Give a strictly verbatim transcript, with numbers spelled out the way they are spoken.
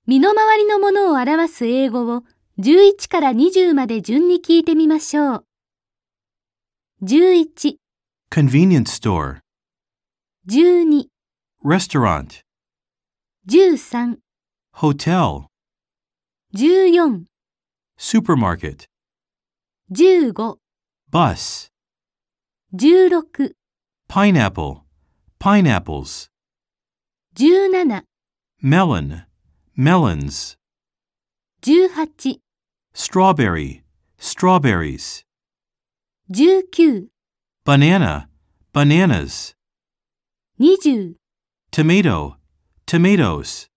身の回りのものを表す英語をじゅういちからにじゅうまで順に聞いてみましょう。じゅういち、 convenience store, じゅうに、 restaurant, じゅうさん、 hotel, じゅうよん、 supermarket, じゅうご、 bus, じゅうろく、 pineapple, pineapples, じゅうなな、 melon, melons, じゅうはち、 strawberry, strawberries, じゅうきゅう、 banana, bananas, にじゅう、 tomato, tomatoes.